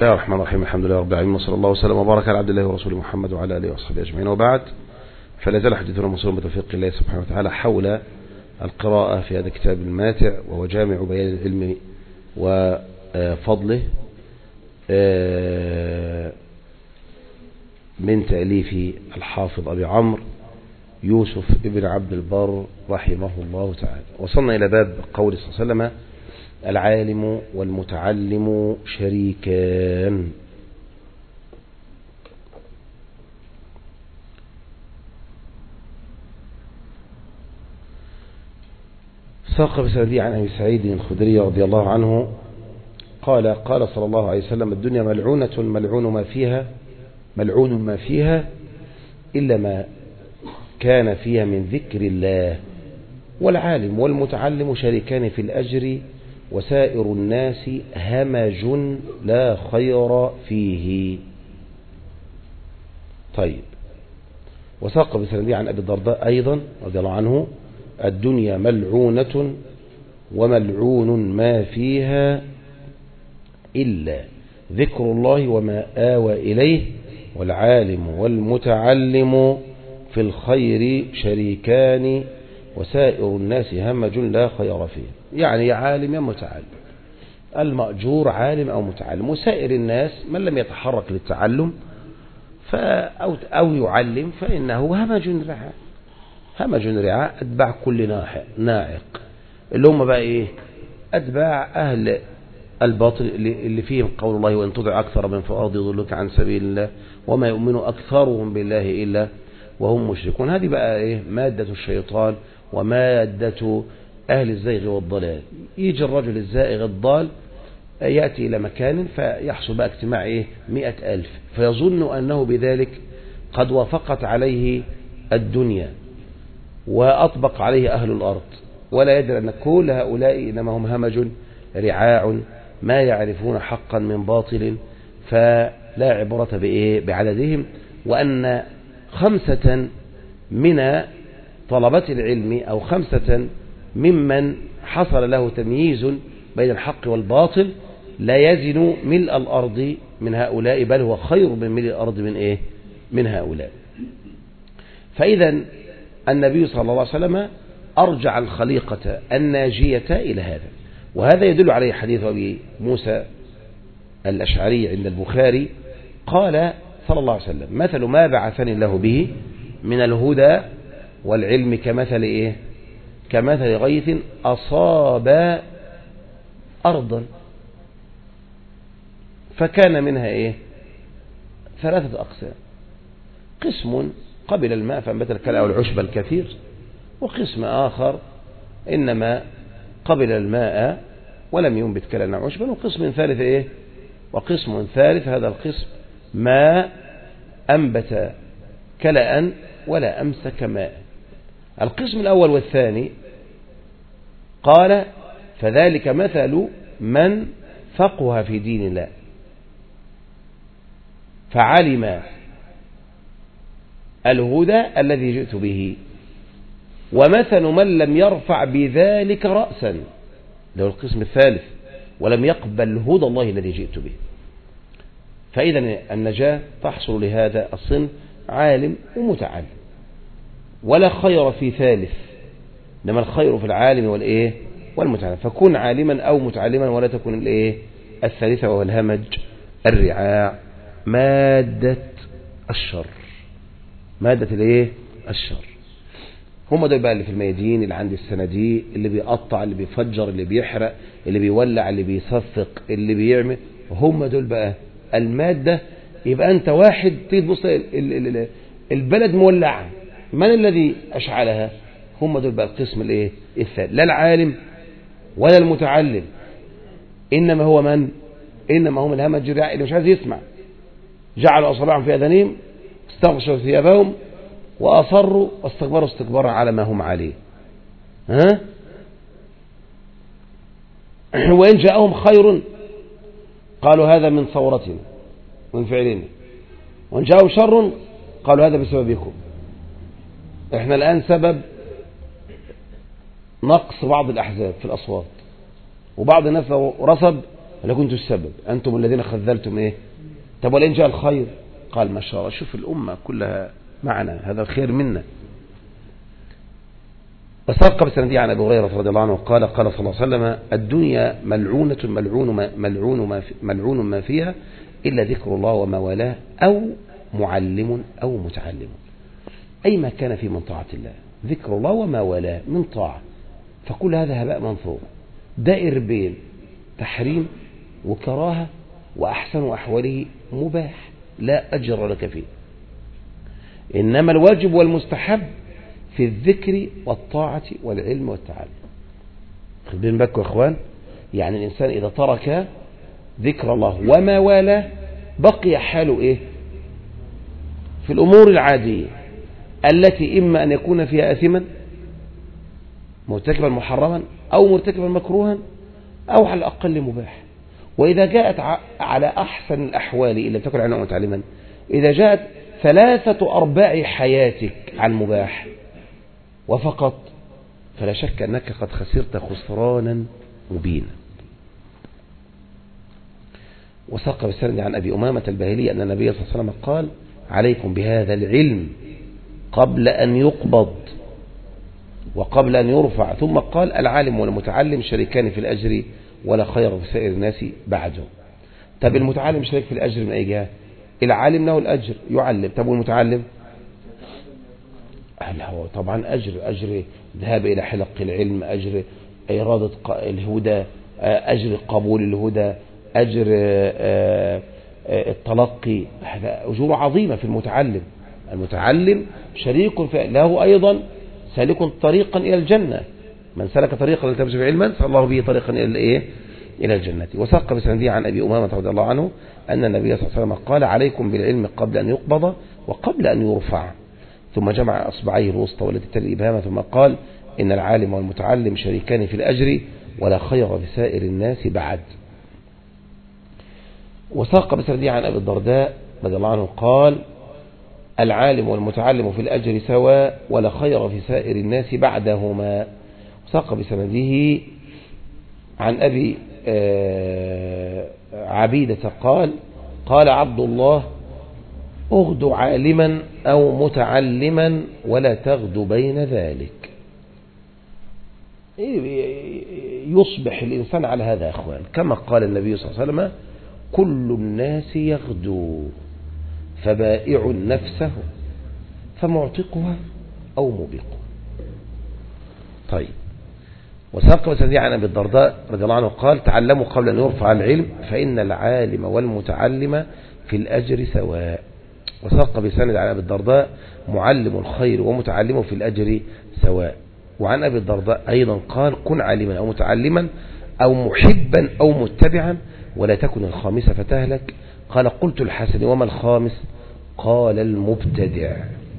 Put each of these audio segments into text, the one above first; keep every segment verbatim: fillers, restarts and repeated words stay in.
بسم الله الرحمن الرحيم. الحمد لله رب العالمين، وصلى الله وسلم وبارك على عبد الله ورسوله محمد وعلى اله وصحبه اجمعين، وبعد. فلا زال حديثنا موصول بتوفيق الله سبحانه وتعالى حول القراءة في هذا الكتاب الماتع، وهو جامع بيان العلم وفضله من تأليف الحافظ أبي عمرو يوسف ابن عبد البر رحمه الله تعالى. وصلنا إلى باب قول صلى الله عليه وسلم: العالم والمتعلم شريكان. ساق بسندي عن أبي سعيد الخدري رضي الله عنه قال: قال صلى الله عليه وسلم: الدنيا ملعونة ملعون ما فيها ملعون ما فيها إلا ما كان فيها من ذكر الله، والعالم والمتعلم شريكان في الأجر، وسائر الناس همج لا خير فيه. طيب، وساق بسندي عن أبي الدرداء أيضا رضي الله عنه: الدنيا ملعونة وملعون ما فيها إلا ذكر الله وما آوى إليه، والعالم والمتعلم في الخير شريكان، وسائر الناس همج لا خير فيه. يعني يا عالم يا متعلم، المأجور عالم أو متعلم، وسائر الناس من لم يتحرك للتعلم أو, أو يعلم فإنه همج رعاء همج رعاء أتباع كل ناعق، اللي هم بقى إيه؟ أتباع أهل الباطل اللي فيهم قول الله: وإن تطع أكثر من فؤاد يضلك عن سبيل الله وما يؤمن أكثرهم بالله إلا وهم مشركون. هذه بقى إيه؟ مادة الشيطان ومادة أهل الزيغ والضلال. يجي الرجل الزائغ الضال يأتي إلى مكان فيحصل بقى اجتماع إيه؟ مئة ألف، فيظن أنه بذلك قد وافقت عليه الدنيا وأطبق عليه أهل الأرض، ولا يدري أن كل هؤلاء إنما هم همج رعاع ما يعرفون حقا من باطل، فلا عبرة بإيه؟ بعددهم. وأن خمسة من طلبة العلم أو خمسة ممن حصل له تمييز بين الحق والباطل لا يزن ملء الأرض من هؤلاء، بل هو خير من ملء الأرض من إيه؟ من هؤلاء. فإذا النبي صلى الله عليه وسلم أرجع الخليقة الناجية إلى هذا، وهذا يدل عليه حديث أبي موسى الأشعري عند البخاري قال صلى الله عليه وسلم: مثل ما بعثني الله به من الهدى والعلم كمثل إيه؟ كمثل غيث أصاب أرضا فكان منها إيه؟ ثلاثة أقسام: قسم قبل الماء فأنبت الكلأ والعشب الكثير، وقسم آخر إنما قبل الماء ولم ينبت كلأ وعشبا، وقسم ثالث إيه؟ وقسم ثالث هذا القسم ما أنبت كلأ ولا أمسك ماء. القسم الأول والثاني قال: فذلك مثل من فقه في دين الله فعلم الهدى الذي جئت به، ومثل من لم يرفع بذلك رأسا، ده القسم الثالث، ولم يقبل هدى الله الذي جئت به. فإذا النجاة تحصل لهذا الصنف عالم ومتعلم، ولا خير في ثالث، إنما الخير في العالم والإيه؟ والمتعلم. فكن عالما أو متعلما، ولا تكن الإيه؟ الثالثة، وهو الهمج الرعاع، مادة الشر مادة الإيه؟ الشر. هم دول بقى اللي في الميادين، اللي عند الصناديق، اللي بيقطع، اللي بيفجر، اللي بيحرق، اللي بيولع، اللي بيصفق، اللي بيعمل، هم دول بقى المادة. يبقى أنت واحد تيجي تبص البلد مولعة، من الذي أشعلها؟ هم دول بقى القسم الإيه؟ الثالث. لا العالم ولا المتعلم، إنما هو من؟ إنما هم الهمج الرعاع اللي مش عايز يسمع. جعلوا أصابعهم في أذانهم استغشوا ثيابهم وأصروا واستكبروا استكبارا على ما هم عليه. ها؟ وإن جاءهم خير قالوا هذا من ثورتنا من فعلنا، وإن جاءهم شر قالوا هذا بسببكم. احنا الآن سبب نقص بعض الأحزاب في الأصوات، وبعض الناس لو رصد أنا كنت السبب، أنتم الذين خذلتم إيه. طب ولئن جاء الخير قال ما شاء الله، شوف الأمة كلها معنا، هذا الخير منا. وساق بسندي عن أبي هريرة رضي الله عنه قال قال صلى الله عليه وسلم الدنيا ملعونة ملعون ما, ملعون ما, في ملعون ما فيها إلا ذكر الله وما والاه أو معلم أو متعلم. أي ما كان في من طاعة الله، ذكر الله وما والاه من طاعة، فكل هذا هباء منثور، دائر بين تحريم وكراهة وأحسن أحواله مباح لا أجر لك فيه. إنما الواجب والمستحب في الذكر والطاعة والعلم والتعلم. خذين بالكم يا إخوان، يعني الإنسان إذا ترك ذكر الله وما والاه بقي حاله إيه في الأمور العادية التي إما أن يكون فيها آثما مرتكبا محرما أو مرتكبا مكروها أو على الأقل مباح. وإذا جاءت على أحسن الأحوال إن لم تكن علما متعلما، إذا جاءت ثلاثة أرباع حياتك عن مباح وفقط، فلا شك أنك قد خسرت خسرانا مبينا. وساق بالسند عن أبي أمامة الباهلي أن النبي صلى الله عليه وسلم قال عليكم بهذا العلم قبل أن يقبض وقبل أن يرفع، ثم قال العالم والمتعلم شريكان في الأجر ولا خير في سائر الناس بعده. طب المتعلم شريك في الأجر من أي جهة؟ العالم له الأجر يعلم، طب والمتعلم هو طبعا أجر أجر ذهاب إلى حلق العلم، أجر إرادة الهدى، أجر قبول الهدى، أجر التلقي، هذا أجور عظيمة في المتعلم. المتعلم شريك في له أيضا سالك طريقا إلى الجنة، من سلك طريقا ليلتمس فيه علما سهل الله به طريقا إلى الإيه إلى الجنة. وساق بسندي عن أبي أمامة رضي الله عنه أن النبي صلى الله عليه وسلم قال عليكم بالعلم قبل أن يقبض وقبل أن يرفع، ثم جمع أصبعيه الوسطى والتي تلي الإبهام ثم قال إن العالم والمتعلم شريكان في الأجر ولا خير في سائر الناس بعد. وساق بسندي عن أبي الدرداء رضي الله عنه قال العالم والمتعلم في الأجر سواء ولا خير في سائر الناس بعدهما. وساق بسنده عن أبي عبيدة قال قال عبد الله اغدو عالما أو متعلما ولا تغدو بين ذلك. يصبح الإنسان على هذا يا أخوان، كما قال النبي صلى الله عليه وسلم كل الناس يغدو فبائع نفسه فمعتقها أو موبقها. طيب. وساق وسندي عن أبي الدرداء رضي الله عنه قال تعلموا قبل أن يرفع العلم فإن العالم والمتعلم في الأجر سواء. وساق بسند عن أبي الدرداء معلم الخير ومتعلمه في الأجر سواء. وعن أبي الدرداء أيضا قال كن عالما أو متعلما أو محبا أو متبعا ولا تكن الخامسة فتهلك. قال قلت الحسن وما الخامس؟ قال المبتدع.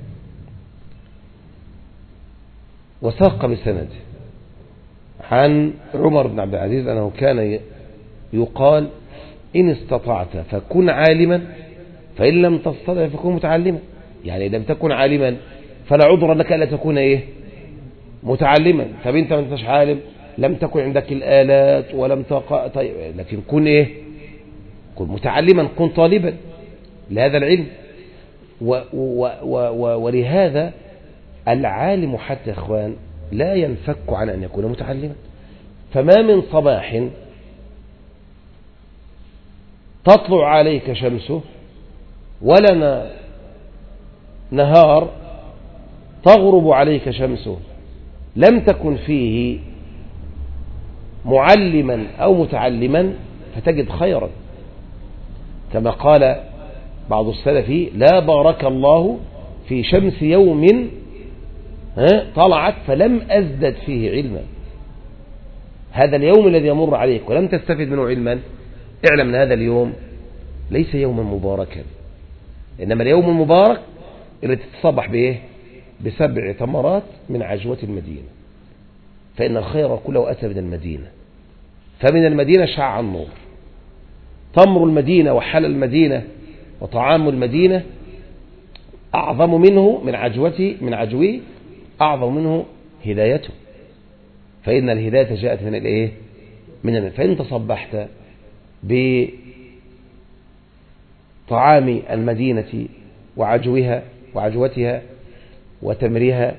وساق بسند عن عمر بن عبد العزيز أنه كان يقال إن استطعت فكن عالما فإن لم تستطع فكن متعلما. يعني لم تكن عالما فلا عذر لك ألا تكون إيه متعلما. طب أنت ما أنتش عالم، لم تكن عندك الآلات ولم تقع، طيب لكن كن إيه كن متعلما، كن طالبا لهذا العلم. و و و و ولهذا العالم حتى يا إخوان لا ينفك عن أن يكون متعلما. فما من صباح تطلع عليك شمسه ولا نهار تغرب عليك شمسه لم تكن فيه معلما أو متعلما فتجد خيرا، كما قال بعض السلف لا بارك الله في شمس يوم طلعت فلم أزدد فيه علما. هذا اليوم الذي يمر عليك ولم تستفد منه علما، اعلم أن هذا اليوم ليس يوما مباركا، إنما اليوم المبارك اللي تتصبح به بسبع تمرات من عجوة المدينة، فإن الخير كله أتى من المدينة، فمن المدينة شع النور. تمر المدينة وحل المدينة وطعام المدينة أعظم منه من عجوته من عجوه أعظم منه هدايته، فإن الهداية جاءت من الإيه من المدينة. فإن تصبحت بطعام المدينة وعجوها وعجوتها وتمرها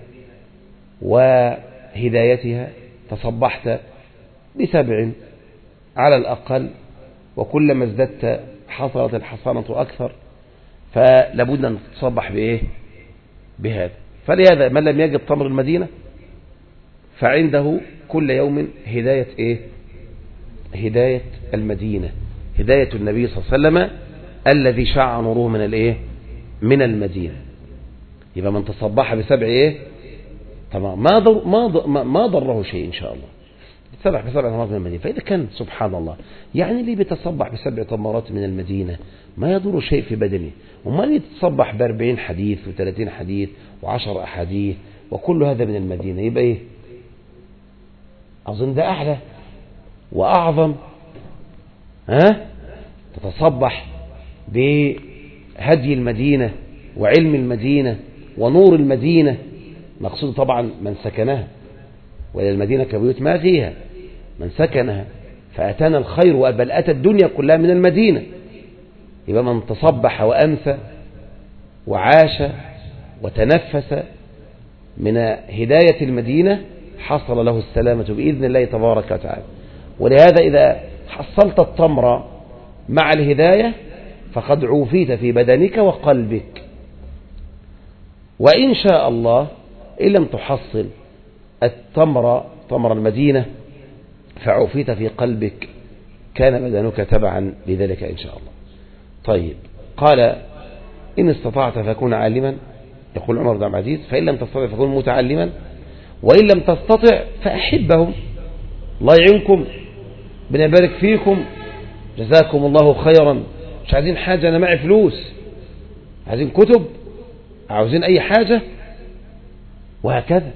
وهدايتها، تصبحت بسبع على الأقل، وكلما ازددت حصلت الحصانة أكثر، فلابد أن تتصبح بإيه؟ بهذا. فلهذا من لم يجد تمر المدينة فعنده كل يوم هداية إيه؟ هداية المدينة، هداية النبي صلى الله عليه وسلم الذي شع نوره من الإيه؟ من المدينة. يبقى من تصبح بسبع إيه؟ تمام، ما ضر ما ضر ما ضره شيء إن شاء الله. تصبح بسبع تمرات من المدينة. فإذا كان سبحان الله يعني اللي بيتصبح بسبع تمرات من المدينة ما يضر شيء في بدنه، وما اللي يتصبح بأربعين حديث وثلاثين حديث وعشر أحاديث وكل هذا من المدينة، يبقى إيه؟ أظن ده أعلى وأعظم. ها؟ تتصبح بهدي المدينة وعلم المدينة ونور المدينة، مقصود طبعا من سكنها، وإلى المدينة كبيوت ما فيها، من سكنها فأتانا الخير، بل أتى الدنيا كلها من المدينة. يبقى من تصبح وأمسى وعاش وتنفس من هداية المدينة حصل له السلامة بإذن الله تبارك وتعالى. ولهذا إذا حصلت التمر مع الهداية فقد عوفيت في بدنك وقلبك. وإن شاء الله إن لم تحصل التمر تمر المدينة فعوفيت في قلبك، كان بدنك تبعا لذلك إن شاء الله. طيب، قال إن استطعت فكون عالما، يقول عمر بن عبد العزيز، فإن لم تستطع فكون متعلما، وإن لم تستطع فأحبهم. الله يعينكم، بنبارك فيكم، جزاكم الله خيرا. مش عايزين حاجة، أنا معي فلوس، عايزين كتب، عاوزين أي حاجة، وهكذا.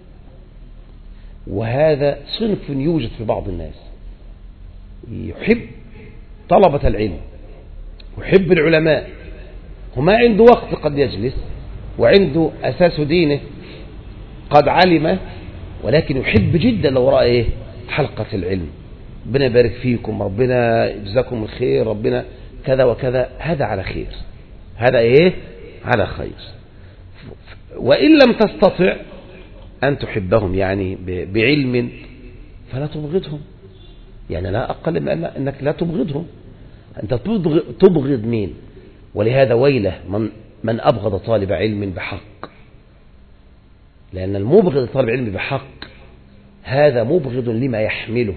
وهذا صنف يوجد في بعض الناس يحب طلبة العلم ويحب العلماء، وما عنده وقت قد يجلس، وعنده أساس دينه قد علم، ولكن يحب جدا لو رأى إيه؟ حلقة العلم. ربنا يبارك فيكم، ربنا يجزاكم الخير، ربنا كذا وكذا. هذا على خير، هذا إيه؟ على خير. وإن لم تستطع أن تحبهم يعني بعلم فلا تبغضهم، يعني لا أقل من أنك لا تبغضهم. أنت تبغض مين؟ ولهذا ويله من, من أبغض طالب علم بحق، لأن المبغض طالب علم بحق هذا مبغض لما يحمله.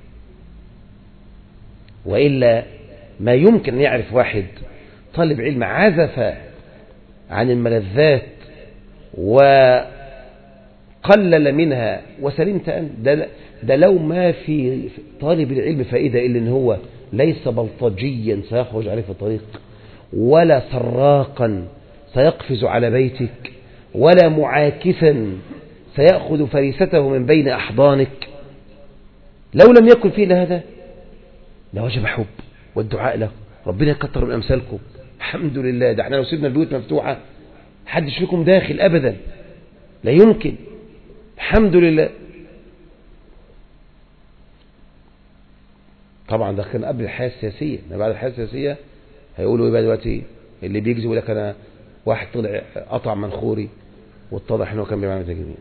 وإلا ما يمكن أن يعرف واحد طالب علم عزف عن الملذات وقلل منها وسلمت أنت. ده, ده لو ما في طالب العلم فائدة إلا أن هو ليس بلطجيا سيخرج عليه في الطريق، ولا سراقا سيقفز على بيتك، ولا معاكسا سيأخذ فريسته من بين أحضانك. لو لم يكن فيه هذا لوجب حب والدعاء له. ربنا يكتر من أمثالكم. الحمد لله، ده احنا لو سيبنا البيوت مفتوحة حدش فيكم داخل أبدا، لا يمكن. الحمد لله. طبعا ده كان قبل الحياة السياسية، بعد الحياة السياسية هيقولوا ايه بقى دلوقتي؟ اللي بيجي يقول لك انا واحد طلع قطع منخوري واتضح انه كان بيعمل تجميل.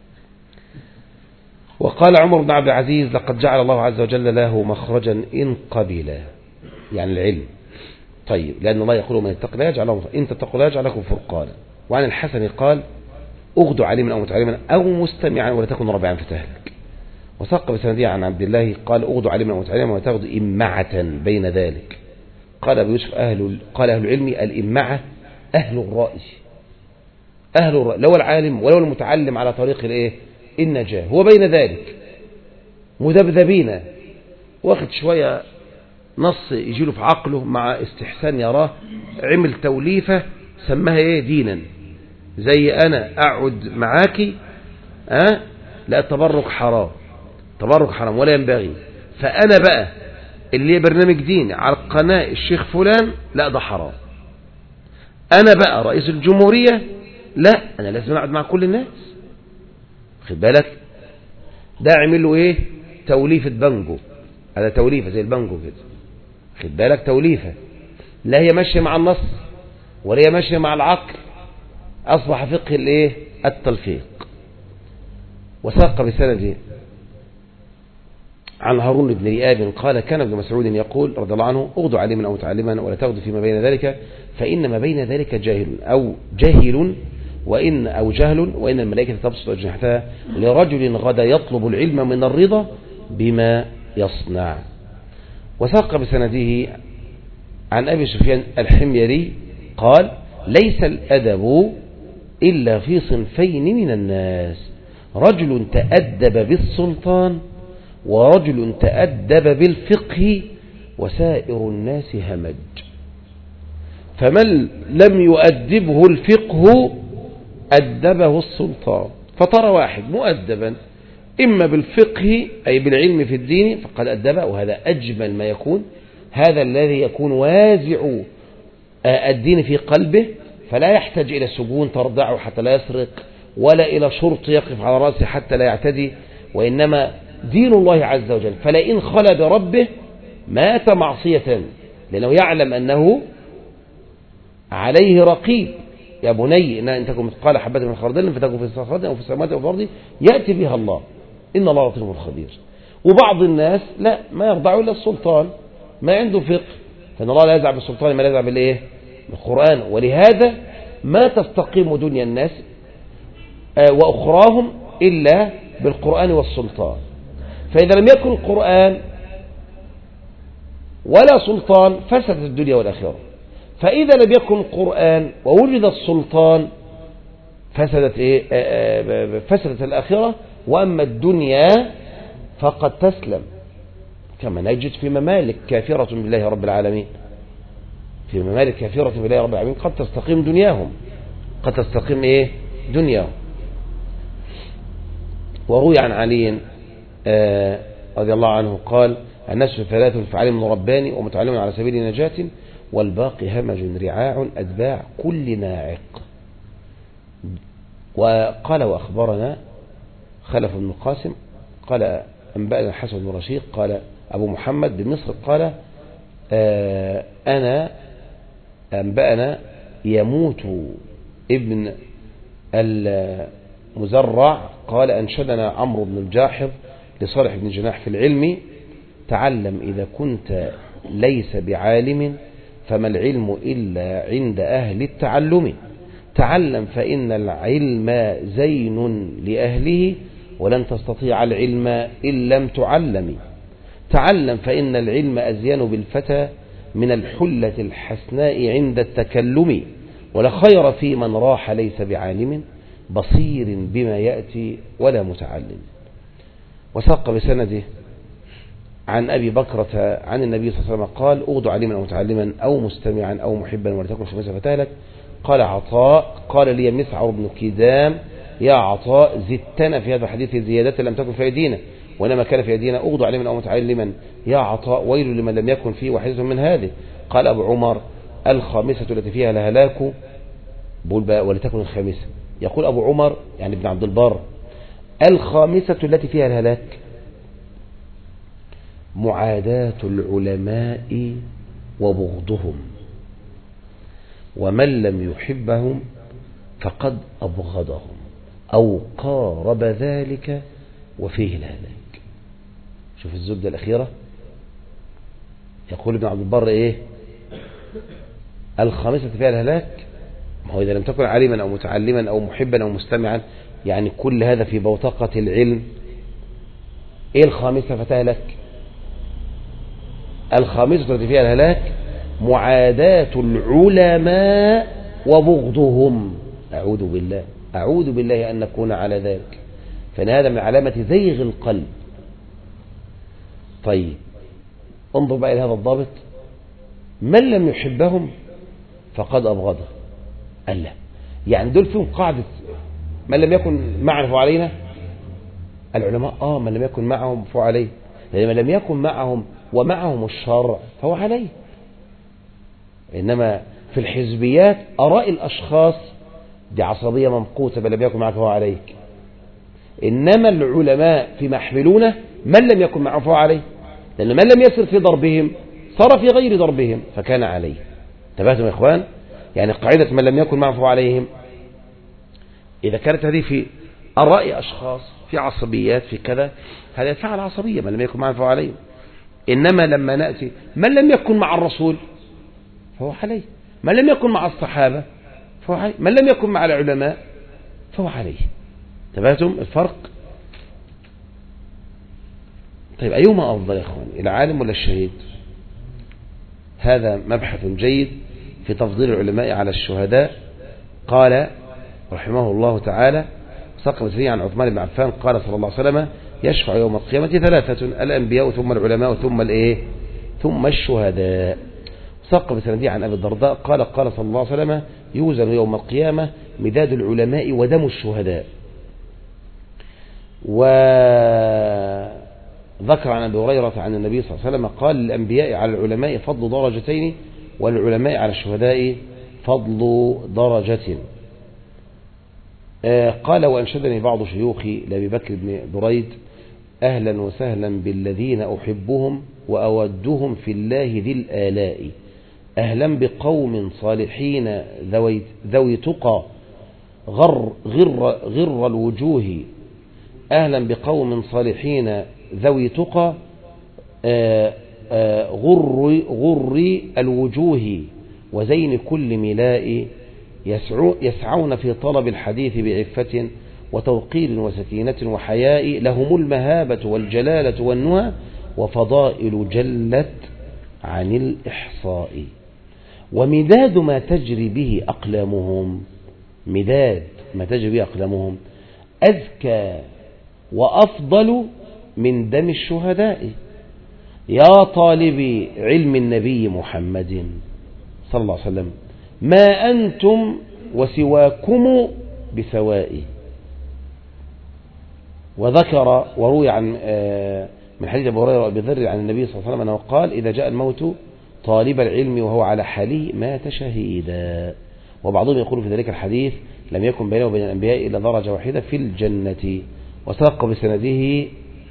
وقال عمر بن عبد العزيز: لقد جعل الله عز وجل له مخرجا إن قبل، يعني العلم. طيب، لأن الله يقول: من اتق لا يجعل له، إن تتقوا لا يجعل لكم فرقانا. وعن الحسن قال: اغدوا عليما أو متعلما أو مستمعا ولا تكن رابعا فتهلك. وساق بسندية عن عبد الله قال: اغدوا عليما أو متعلما ولا تغدوا إمعة بين ذلك. قال أبو يوسف: أهل قال أهل العلم الإمعة أهل الرأي، أهل الرأي، لو العالم ولو المتعلم على طريق الإيه؟ النجاة، هو بين ذلك مذبذبين، واخد شوية نص يجيله في عقله مع استحسان يراه، عمل توليفة سماها إيه؟ دينا. زي أنا أقعد معاكي أه؟ لا، التبرك حرام، تبرك حرام ولا ينبغي. فأنا بقى اللي برنامج ديني على قناة الشيخ فلان، لا ده حرام. أنا بقى رئيس الجمهورية، لا أنا لازم أقعد مع كل الناس. خد بالك، ده عمل له إيه؟ توليفة بانجو، هذا توليفة زي البانجو كده. خد بالك توليفة، لا هي ماشية مع النص ولا هي ماشية مع العقل، أصبح فقه الايه التلفيق. وساق بسنده عن هارون بن رئاب قال كان ابن مسعود يقول رضي الله عنه اغدو عليما أو متعلما ولا تغدو فيما بين ذلك فإن ما بين ذلك جاهل أو جاهل وإن أو جهل وإن الملائكة تبسط أجنحتها لرجل غدا يطلب العلم من الرضا بما يصنع. وساق بسنده عن أبي سفيان الحميري قال ليس الأدب إلا في صنفين من الناس، رجل تأدب بالسلطان ورجل تأدب بالفقه وسائر الناس همج. فمن لم يؤدبه الفقه أدبه السلطان، فترى واحد مؤدبا إما بالفقه أي بالعلم في الدين فقد أدبه، وهذا أجمل ما يكون، هذا الذي يكون وازع الدين في قلبه فلا يحتاج إلى سجون ترضعه حتى لا يسرق ولا إلى شرط يقف على رأسه حتى لا يعتدي، وإنما دين الله عز وجل. فلئن خلى بربه مات معصية لأنه يعلم أنه عليه رقيب. يا بني إن تكن مثقال حبة من خردل فتكن في صخرة أو في السماوات أو في الأرض يأتي بها الله إن الله لطيف خبير. وبعض الناس لا ما يرضع إلا السلطان، ما عنده فقه، فإن الله لا يزع بالسلطان ما لا يزع بالإيه بالقرآن. ولهذا ما تستقيم دنيا الناس وأخراهم إلا بالقرآن والسلطان. فإذا لم يكن القرآن ولا سلطان فسدت الدنيا والآخرة، فإذا لم يكن القرآن ووجد السلطان فسدت إيه؟ فسدت الآخرة، وأما الدنيا فقد تسلم، كما نجد في ممالك كافرة بالله رب العالمين، في ممالك كافرة بالله رب العالمين قد تستقيم دنياهم، قد تستقيم إيه دنياهم. وروي عن علي آه رضي الله عنه قال الناس ثلاثة فعلم رباني ومتعلم على سبيل نجاة والباقي همج رعاع أتباع كل ناعق. وقال وأخبرنا خلف بن القاسم قال أنبأنا الحسن بن رشيد قال أبو محمد بمصر قال آه أنا أنبأنا يموت ابن المزرع قال أنشدنا عمرو بن الجاحظ لصالح بن جناح في العلم تعلم إذا كنت ليس بعالم فما العلم إلا عند أهل التعلم، تعلم فإن العلم زين لأهله ولن تستطيع العلم إن لم تعلم، تعلم فإن العلم أزين بالفتى من الحلة الحسناء عند التكلم، ولا خير في من راح ليس بعالم بصير بما يأتي ولا متعلم. وساق بسنده عن أبي بكرة عن النبي صلى الله عليه وسلم قال أغدو عليما أو متعلما أو مستمعا أو محبا ولا تكن خمسة فتالك. قال عطاء قال لي مسعر بن كدام يا عطاء زدتنا في هذا الحديث زيادة لم تكن في أيدينا وإنما كان في أيدينا أغدو عليما أو متعلما يا عطاء ويل لمن لم يكن فيه واحدة من هذه. قال أبو عمر الخامسة التي فيها الهلاك ولتكن الخامسة. يقول أبو عمر يعني ابن عبد البر الخامسة التي فيها الهلاك معاداة العلماء وبغضهم، ومن لم يحبهم فقد أبغضهم أو قارب ذلك وفيه الهلاك. شوف الزبدة الأخيرة، يقول ابن عبد البر إيه الخامسة فيها الهلاك، ما هو إذا لم تكن عالما أو متعلما أو محبا أو مستمعا يعني كل هذا في بوتقة العلم. إيه الخامسة فتهلك؟ الخامسة التي فيها الهلاك معاداة العلماء وبغضهم. أعوذ بالله أعوذ بالله أن نكون على ذلك، فإن هذا من علامة زيغ القلب. طيب انظر بقى إلى هذا الضابط، من لم يحبهم فقد أبغضه. ألا يعني دول فيهم قاعدة من لم يكن معنا فهو علينا. العلماء آه من لم يكن معهم فهو عليه، لأن من لم يكن معهم ومعهم الشرع فهو عليه. إنما في الحزبيات أراء الأشخاص دي عصبية ممقوتة، من لم يكن معك فهو عليك. إنما العلماء فيما يحملونه من لم يكن معه فهو عليه، لأن من لم يسر في ضربهم صار في غير ضربهم فكان عليه. انتبهتم يا إخوان؟ يعني قاعدة من لم يكن معه فهو عليهم، إذا كانت هذه في الرأي أشخاص في عصبيات في كذا، هذا يدفع العصبية، من لم يكن معه فهو عليهم. إنما لما نأتي من لم يكن مع الرسول فهو عليه، من لم يكن مع الصحابة فهو عليه، من لم يكن مع العلماء فهو عليه. انتبهتم الفرق؟ طيب أيهما أفضل يا إخوان، العالم ولا الشهيد؟ هذا مبحث جيد في تفضيل العلماء على الشهداء. قال رحمه الله تعالى سقط فيه عن عثمان بن عفان قال صلى الله عليه وسلم يشفع يوم القيامة ثلاثة: الأنبياء ثم العلماء ثم الإيه ثم الشهداء. سقط بسنديه عن أبي الدرداء قال قال صلى الله عليه وسلم يوزن يوم القيامة مداد العلماء ودم الشهداء. وذكر عن أبي هريرة عن النبي صلى الله عليه وسلم قال للأنبياء على العلماء فضل درجتين والعلماء على الشهداء فضل درجة. قال وأنشدني بعض شيوخي لأبي بكر بن بريد: أهلا وسهلا بالذين أحبهم وأودهم في الله ذي الآلاء، أهلا بقوم صالحين ذوي, ذوي تقى غر, غر, غر الوجوه، أهلا بقوم صالحين ذوي تقى غر, غر الوجوه وزين كل ملاء، يسعون في طلب الحديث بعفة وتوقير وسكينة وحياء، لهم المهابة والجلالة والنهى وفضائل جلت عن الإحصاء، ومداد ما تجري به أقلامهم، مداد ما تجري به أقلامهم أذكى وأفضل من دم الشهداء. يا طالبي علم النبي محمد صلى الله عليه وسلم ما أنتم وسواكم بسواء. وذكر وروي عن من حديث أبي هريرة وأبي ذر عن النبي صلى الله عليه وسلم أنه قال: إذا جاء الموت طالب العلم وهو على حاله مات شهيدا. وبعضهم يقول في ذلك الحديث: لم يكن بينه وبين الأنبياء إلا درجة واحدة في الجنة. وساق بسنده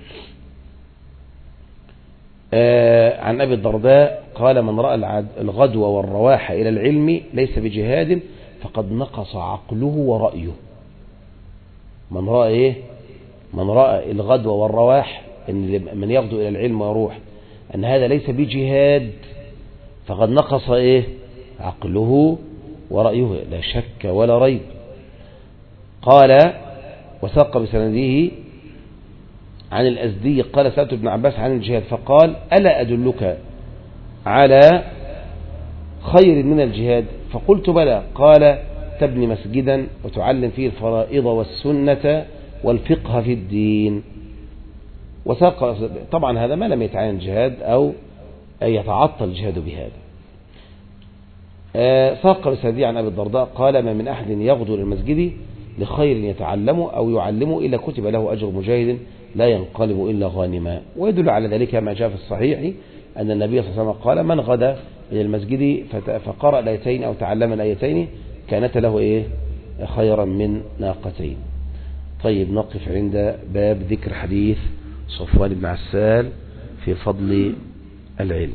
عن أبي الدرداء قال: من رأى الغدو والرواح إلى العلم ليس بجهاد فقد نقص عقله ورأيه. من رأى إيه؟ من رأى الغدو والرواح، إن من يغدو إلى العلم ويروح، أن هذا ليس بجهاد فقد نقص إيه؟ عقله ورأيه لا شك ولا ريب. قال وساق بسنده عن الأزدي قال: سألت ابن عباس عن الجهاد فقال: ألا أدلك على خير من الجهاد؟ فقلت: بلى. قال: تبني مسجدا وتعلم فيه الفرائض والسنة والفقه في الدين. وساق طبعا هذا ما لم يتعين الجهاد أو يتعطل الجهاد بهذا. ساق بسندي عن أبي الدرداء قال: ما من أحد يغدو للمسجد لخير يتعلمه أو يعلمه إلا كتب له أجر مجاهد لا ينقلب إلا غانما. ويدل على ذلك ما جاء في الصحيح أن النبي صلى الله عليه وسلم قال: من غدا إلى المسجد فقرأ الآيتين أو تعلم الآيتين كانت له إيه؟ خيرا من ناقتين. طيب نقف عند باب ذكر حديث صفوان بن عسال في فضل العلم.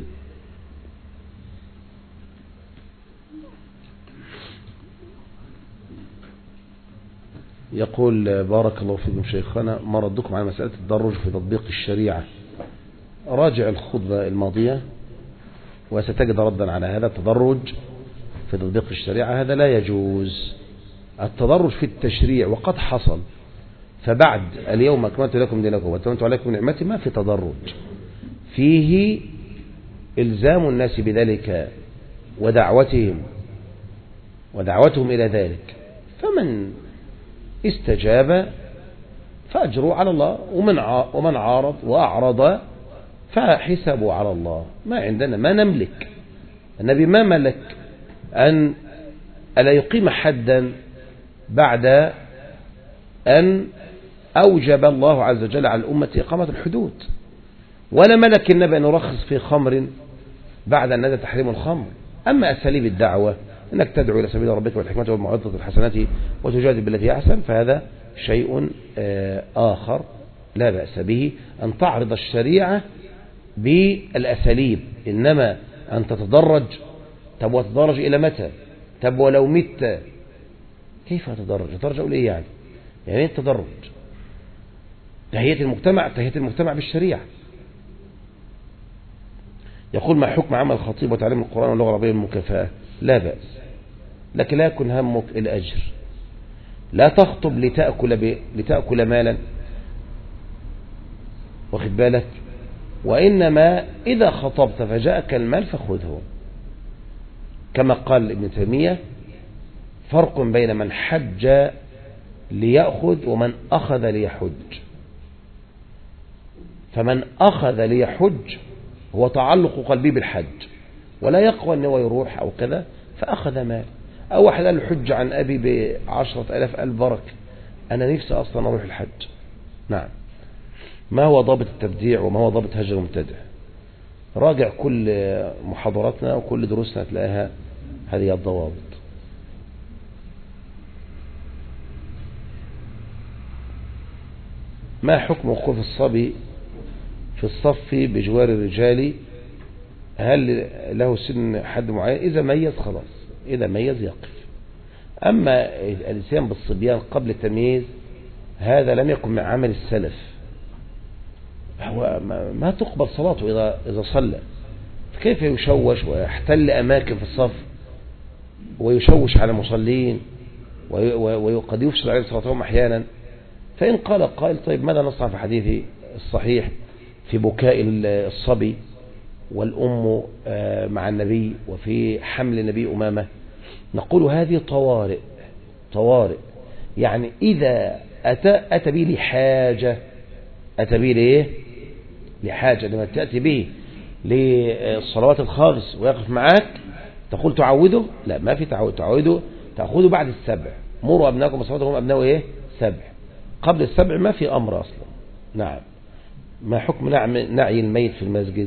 يقول: بارك الله فيكم شيخنا، ما ردكم على مسألة التدرج في تطبيق الشريعة؟ راجع الخطبة الماضية وستجد ردا على هذا. التدرج في تطبيق الشريعة هذا لا يجوز. التدرج في التشريع وقد حصل، فبعد اليوم أكملت لكم دينكم وأتممت عليكم نعمتي ما في تدرج، فيه إلزام الناس بذلك ودعوتهم ودعوتهم إلى ذلك، فمن استجاب فأجره على الله، ومن ومن عارض وأعرض فحسابه على الله. ما عندنا ما نملك. النبي ما ملك أن ألا يقيم حدا بعد أن أوجب الله عز وجل على الأمة إقامة الحدود، ولا ملك النبي أن يرخص في خمر بعد أن نزل تحريم الخمر. أما أساليب الدعوة أنك تدعو إلى سبيل ربك والحكمة والموعظة الحسنة وتجادل بالتي أحسن، فهذا شيء آخر لا بأس به. أن تعرض الشريعة بالأساليب، إنما أن تتدرج. طب وتتدرج إلى متى؟ طب ولو مت كيف أتدرج؟ أتدرج أقول إيه يعني؟ يعني إيه التدرج؟ تهيئة المجتمع، تهيئة المجتمع بالشريعة. يقول: ما حكم عمل الخطيب وتعليم القرآن واللغة العربية بالمكافأة؟ لا بأس، لكن لا يكن همك الأجر. لا تخطب لتأكل, ب... لتأكل مالا، واخد بالك، وإنما إذا خطبت فجاءك المال فخذه، كما قال ابن تيمية: فرق بين من حج ليأخذ ومن أخذ ليحج. فمن أخذ ليحج هو تعلق قلبي بالحج ولا يقوى أنه يروح أو كذا، فأخذ مال. أو واحد قال له: حج عن أبي بعشرة ألاف ألف بركة، أنا نفسي أصلا أروح الحج. نعم. ما هو ضابط التبديع وما هو ضابط هجر المبتدع؟ راجع كل محاضراتنا وكل دروسنا تلاقيها هذه الضوابط. ما حكم وقوف الصبي في الصف بجوار الرجال؟ هل له سن حد معين؟ إذا ميز خلاص، إذا ميز يقف. أما الاتيان بالصبيان قبل التمييز هذا لم يكن من عمل السلف، هو ما تقبل صلاته إذا إذا صلى. كيف يشوش ويحتل أماكن في الصف ويشوش على المصلين وقد يفسد عليه صلاتهم أحيانا؟ فإن قال قائل: طيب ماذا نصنع في حديث الصحيح في بكاء الصبي والأم مع النبي وفي حمل النبي أمامة؟ نقول: هذه طوارئ، طوارئ يعني إذا أتى, أتى به لحاجة، أتى به لإيه؟ لحاجة. لما تأتي به للصلوات الخمس ويقف معك تقول تعوده؟ لا، ما في تعود. تعوده تأخذه بعد السبع. مروا أبناءكم بصلاتهم أبناء إيه؟ سبع. قبل السبع ما في أمر أصلا. نعم. ما حكم نعي الميت في المسجد؟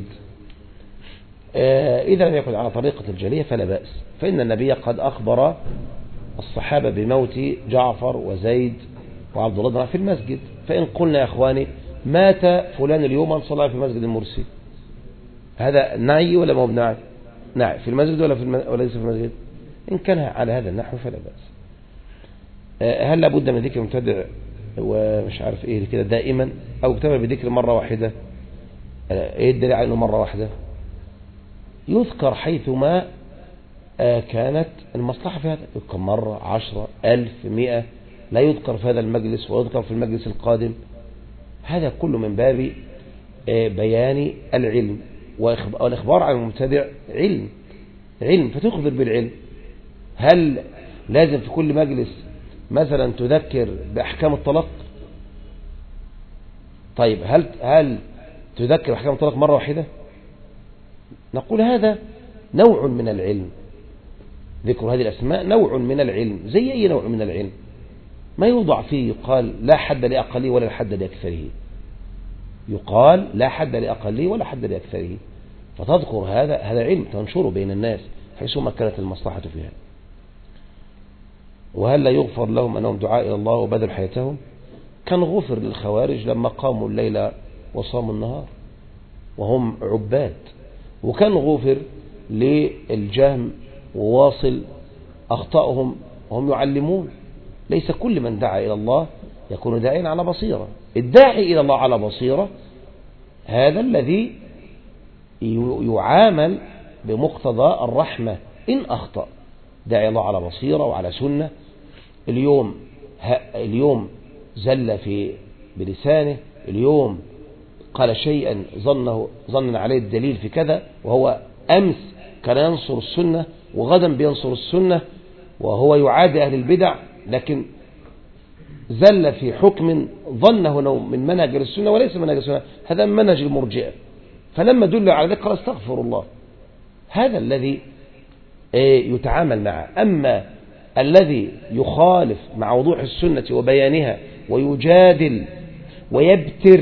آه إذا لم يكن على طريقة الجلية فلا بأس، فإن النبي قد أخبر الصحابة بموت جعفر وزيد وعبد الله في المسجد. فإن قلنا يا أخواني مات فلان اليوم صلى في مسجد المرسي، هذا نعي ولا ما هو بنعي؟ نعي في المسجد ولا في الم... ولا ليس في المسجد؟ إن كان على هذا النحو فلا بأس. آه هل لابد من ذكر مبتدع ومش عارف ايه كده دائما، او اكتفى بذكر مرة واحدة؟ ايه الدليل على انه مرة واحدة؟ يذكر حيثما كانت المصلحة في هذا، يذكر مرة، عشرة، ألف، مئة، لا يذكر في هذا المجلس ويذكر في المجلس القادم. هذا كله من باب بيان العلم، والإخبار عن المبتدع علم، علم فتخبر بالعلم. هل لازم في كل مجلس مثلا تذكر بأحكام الطلاق؟ طيب هل هل تذكر بأحكام الطلاق مرة واحدة؟ نقول هذا نوع من العلم، ذكر هذه الأسماء نوع من العلم، زي أي نوع من العلم، ما يوضع فيه يقال لا حد لأقله ولا حد لأكثره، يقال لا حد لأقله ولا حد لأكثره، فتذكر هذا هذا علم تنشره بين الناس حيثما كانت المصلحة فيها. وهل لا يغفر لهم أنهم دعاء إلى الله وبذل حياتهم؟ كان غفر للخوارج لما قاموا الليل وصاموا النهار وهم عباد، وكان غفر للجهم وواصل أخطأهم وهم يعلمون. ليس كل من دعا إلى الله يكون داعيا على بصيرة. الداعي إلى الله على بصيرة هذا الذي يعامل بمقتضى الرحمة إن أخطأ. داعي الله على بصيرة وعلى سنة. اليوم اليوم زل في بلسانه، اليوم قال شيئا ظنه ظننا عليه الدليل في كذا، وهو أمس كان ينصر السنة وغدا بينصر السنة وهو يعادي أهل البدع، لكن زل في حكم ظنه من منهج السنة وليس منهج السنة، هذا من منهج المرجئة. فلما دل على ذلك قال استغفر الله. هذا الذي يتعامل معه. أما الذي يخالف مع وضوح السنة وبيانها ويجادل ويبتر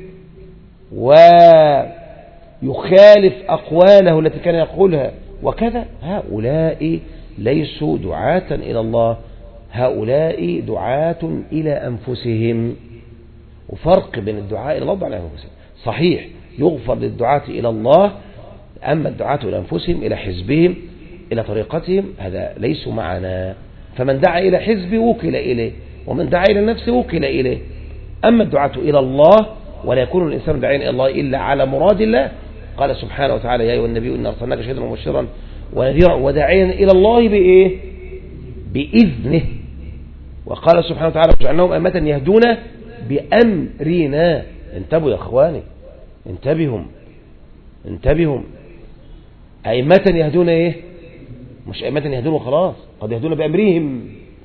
ويخالف أقواله التي كان يقولها وكذا، هؤلاء ليسوا دعاة إلى الله، هؤلاء دعاة إلى أنفسهم. وفرق بين الدعاء إلى الله وعلى أنفسهم. صحيح يغفر للدعاة إلى الله. أما الدعاة إلى أنفسهم، إلى حزبهم، إلى طريقتهم، هذا ليسوا معنا. فمن دعا إلى حزبه وكل إليه، ومن دعا إلى نفسه وكل إليه. أما الدعاة إلى الله، ولا يكون الإنسان داعيا إلى الله إلا على مراد الله. قال سبحانه وتعالى: يا أيها النبي إنا أرسلناك شاهدا ومبشرا ونذيرا وداعيا إلى الله بإيه؟ بإذنه. وقال سبحانه وتعالى: وجعلناهم أئمة يهدون بأمرنا. انتبهوا يا أخواني، انتبهوا انتبهوا. أئمة يهدون إيه؟ مش أئمة يهدون وخلاص، قد يهدون بأمرهم،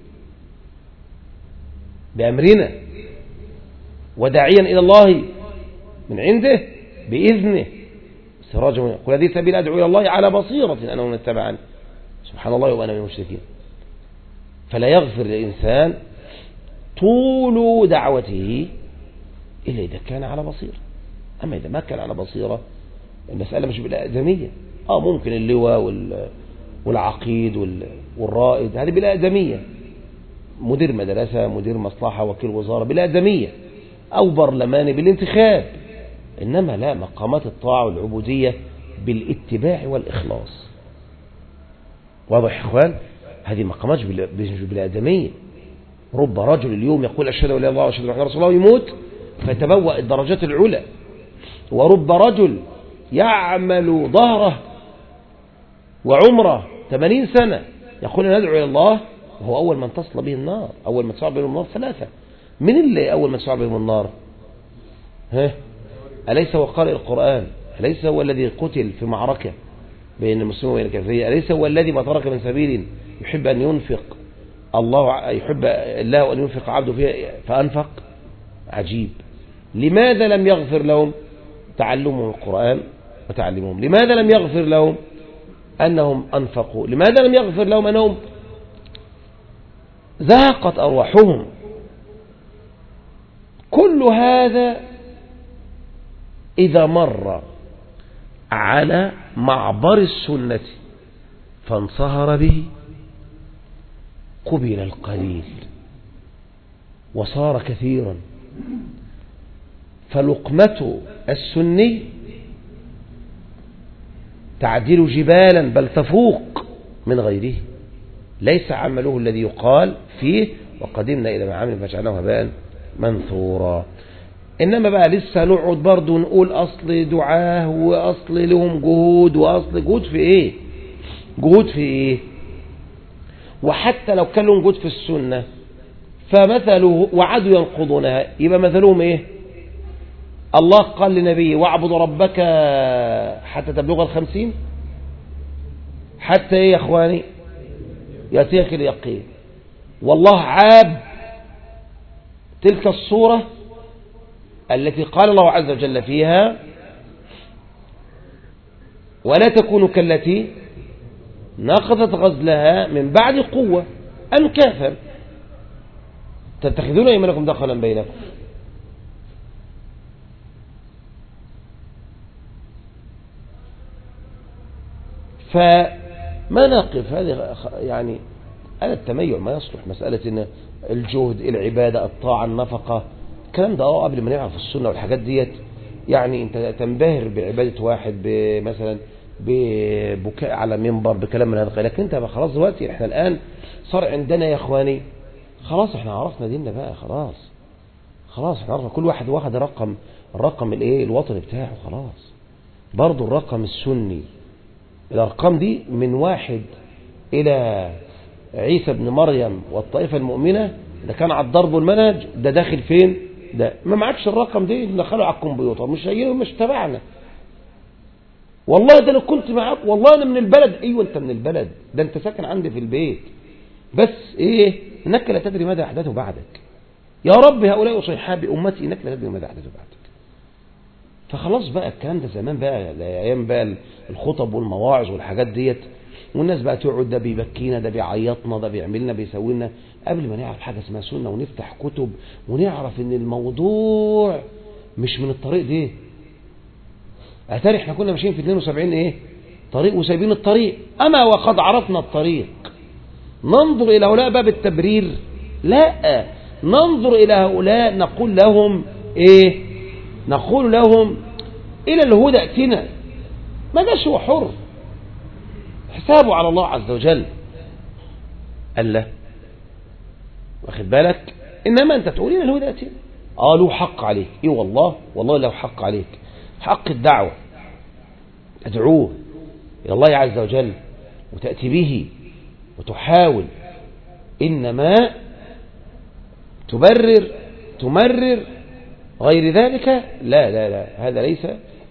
بأمرنا. وداعيا إلى الله من عنده بإذنه سراجا منيرا. قل هذه سبيل أدعو إلى الله على بصيرة أنا ومن اتبعني سبحان الله وأنا من المشركين. فلا يغفر للإنسان طول دعوته إلا إذا كان على بصيرة. أما إذا ما كان على بصيرة، المسألة مش بالأقدمية. آه ممكن اللواء والعقيد والرائد، هذه بالأقدمية. مدير مدرسة، مدير مصلحة، وكيل وزارة بالأقدمية، أو برلماني بالانتخاب. إنما لا، مقامات الطاعة والعبودية بالاتباع والإخلاص. واضح يا إخوان؟ هذه مقامات بالآدمية. رب رجل اليوم يقول أشهد أن لا إله إلا الله وأشهد أن محمدا رسول الله، يموت فيتبوأ الدرجات العلى. ورب رجل يعمل ظهره وعمره ثمانين سنة يقول أن ندعو إلى الله، وهو أول من تصل به النار. أول من تصل به النار ثلاثة. من اللي أول من تصل به النار؟ ها؟ أليس هو قارئ القرآن؟ أليس هو الذي قتل في معركة بين المسلمين وبين الكافرين؟ أليس هو الذي ما ترك من سبيل يحب أن ينفق الله يحب الله أن ينفق عبده فيه فأنفق؟ عجيب. لماذا لم يغفر لهم تعلمهم القرآن وتعلمهم؟ لماذا لم يغفر لهم أنهم أنفقوا؟ لماذا لم يغفر لهم أنهم ذاقت أرواحهم؟ كل هذا إذا مر على معبر السنة فانصهر به قبل القليل وصار كثيرا. فلقمة السني تعدل جبالا بل تفوق من غيره. ليس عمله الذي يقال فيه وقدمنا إلى ما عمل فجعلناه هباء منثورا. إنما بقى لسه نقعد برضو نقول أصل دعاه وأصل لهم جهود، وأصل جهود في إيه؟ جهود في إيه؟ وحتى لو كان لهم جهود في السنة فمثله وعدوا ينقضونها، يبقى مثلهم إيه؟ الله قال لنبيه: واعبد ربك حتى تبلغ الخمسين. حتى إيه يا أخواني؟ يأتيك اليقين. والله عاب تلك الصورة التي قال الله عز وجل فيها: ولا تكونوا كالتي نقضت غزلها من بعد قوة أنكاثا تتخذون أيمانكم دخلا بينكم. فما نقف هذه يعني على التميع ما يصلح. مسألة إن الجهد، العبادة، الطاعة، النفقة، الكلام ده اه قبل ما نعرف السنة والحاجات ديت. يعني انت تنبهر بعبادة واحد مثلا ببكاء على منبر بكلام من هذا، لكن انت خلاص دلوقتي احنا الآن صار عندنا يا اخواني خلاص احنا عرفنا ديننا بقى. خلاص خلاص احنا عرفنا. كل واحد واخد رقم الرقم الايه الوطني بتاعه. خلاص برضو الرقم السني، الارقام دي من واحد الى عيسى ابن مريم والطائفة المؤمنة، ده كان على الضرب والمنهج، ده داخل فين؟ ده ما معكش الرقم دي ندخله على الكمبيوتر، مش هيجي مش تبعنا. والله ده لو كنت معاك، والله انا من البلد. ايوه انت من البلد، ده انت ساكن عندي في البيت، بس ايه انك لا تدري ماذا احدثه بعدك. يا رب هؤلاء صيحاب امتي انك لا تدري ماذا احدثه بعدك. فخلاص بقى الكلام ده زمان بقى، ايام بقى الخطب والمواعظ والحاجات ديت، والناس بقى تقعد ده بيبكينا، ده بيعيطنا، ده بيعملنا، بيسوينا، قبل ما نعرف حاجة اسمها سنة ونفتح كتب ونعرف ان الموضوع مش من الطريق دي. اتاري احنا كنا ماشيين في اثنين وسبعين ايه طريق وسايبين الطريق. اما وقد عرفنا الطريق ننظر الى هؤلاء باب التبرير؟ لا، ننظر الى هؤلاء نقول لهم ايه؟ نقول لهم إلى الهدى ائتنا، ما جاش هو حر، حسابه على الله عز وجل. قال له واخد بالك، إنما أنت تقول إلى الهدى ائتنا، آه له حق عليك، إيه والله والله له حق عليك، حق الدعوة، تدعوه إلى الله عز وجل وتأتي به وتحاول، إنما تبرر تمرر غير ذلك لا لا لا، هذا ليس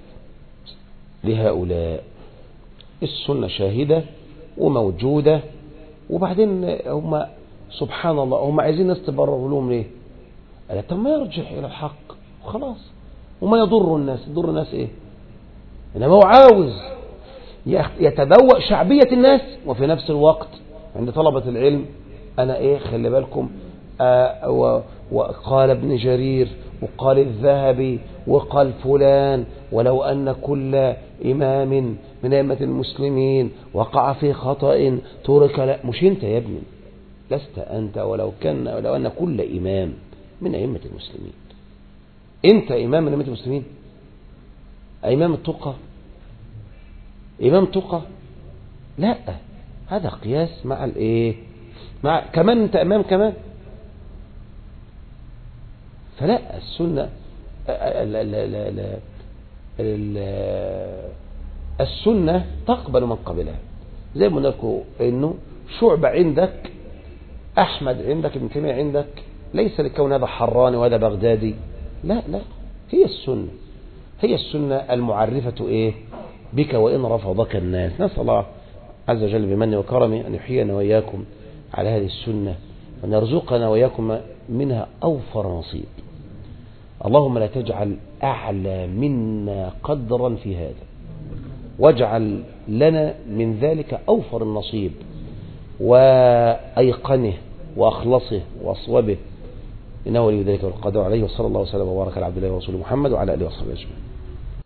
لهؤلاء. السنة شاهدة وموجودة، وبعدين هم سبحان الله هم عايزين ناس تبرر لهم ليه؟ قال طب ما يرجح إلى الحق وخلاص، وما يضر الناس، يضر الناس إيه؟ إنما هو عاوز يتبوأ شعبية الناس، وفي نفس الوقت عند طلبة العلم أنا إيه خلي بالكم، آه وقال ابن جرير وقال الذهبي وقال فلان، ولو أن كل إمام من أئمة المسلمين وقع في خطأ ترك، لا مش أنت يا ابني، لست أنت، ولو كان ولو أن كل إمام من أئمة المسلمين، أنت إمام من أئمة المسلمين، إمام التقى، إمام تقى، لا هذا قياس مع الإيه، مع كمان أنت إمام كمان، فلا السنة لا لا لا لا السنة تقبل من قبلها، زي ما قلنا لكم إنه شعبة عندك، أحمد عندك، ابن تيمية عندك، ليس لكون هذا حراني وهذا بغدادي، لا لا، هي السنة، هي السنة المعرفة إيه بك وإن رفضك الناس. نسأل الله عز وجل بمنه وكرمه أن يحيينا وإياكم على هذه السنة، وأن يرزقنا وإياكم منها أوفر نصيب. اللهم لا تجعل أعلى منا قدرا في هذا، واجعل لنا من ذلك أوفر النصيب وأيقنه وأخلصه وأصوبه، إنه ولي ذلك والقادر عليه. وصلى الله وسلم وبارك على عبد الله ورسوله محمد وعلى آله وصحبه أجمعين.